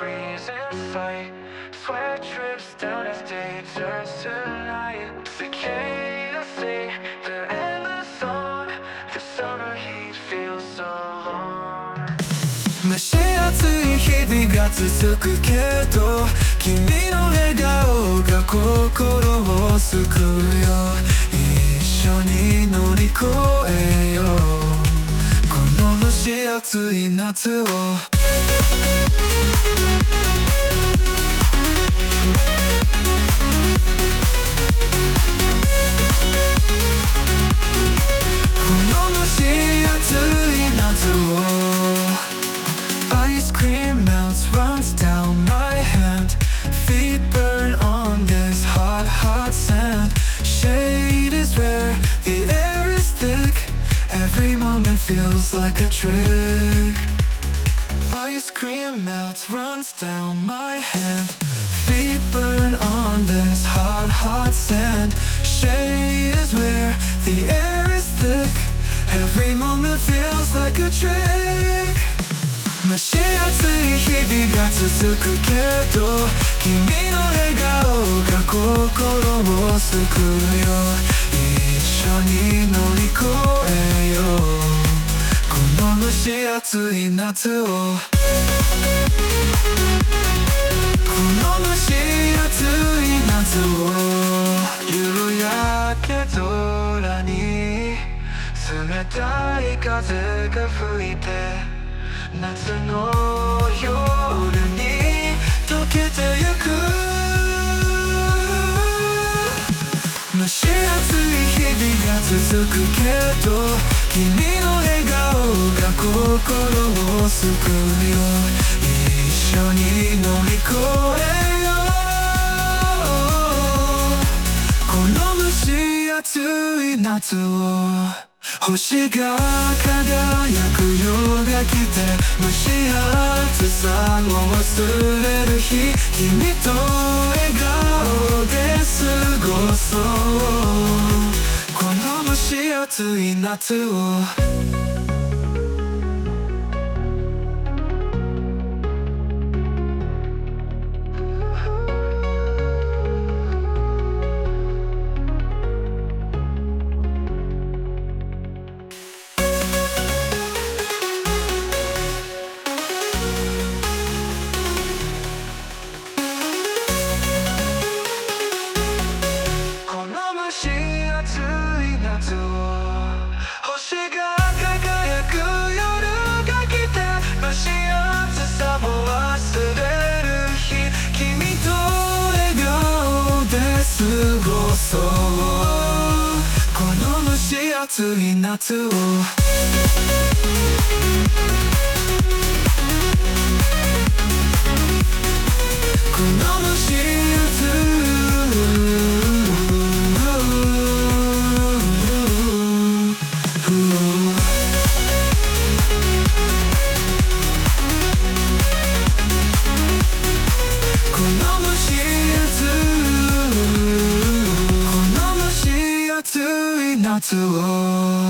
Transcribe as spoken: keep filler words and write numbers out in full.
freeze in sight. Sweat drips down as day turns to night. Cicada sing the endless song. The summer heat feels so long. 蒸し暑い日々が続くけど、君の笑顔が心を救うよ。一緒に乗り越えよう、この蒸し暑い夏を。Ice cream melts, runs down my hand. Feet burn on this hot, hot sand. Shade is rare, the air is thick. Every moment feels like a trick. Ice cream melts, runs down my hand. Feet burn on this hot, hot sand. Shade is rare, the air is thick. Every moment feels like a trick. 蒸し暑い日々が続くけど、君の笑顔が心を救うよ。一緒に乗り越えよう、この蒸し暑い夏を。この蒸し暑い夏を。夕焼け空に冷たい風が吹いて、夏の夜に溶けてゆく。蒸し暑い日々が続くけど、君の笑顔が心を救うよ。一緒に乗り越えよう、この蒸し暑い夏を。星が輝く夜が来て、蒸し暑さを忘れる日、君と笑顔で過ごそう、この蒸し暑い夏を。星が輝く夜が来て、蒸し暑さも忘れる日、君と笑顔で過ごそう、この蒸し暑い夏を。この蒸し暑い夏を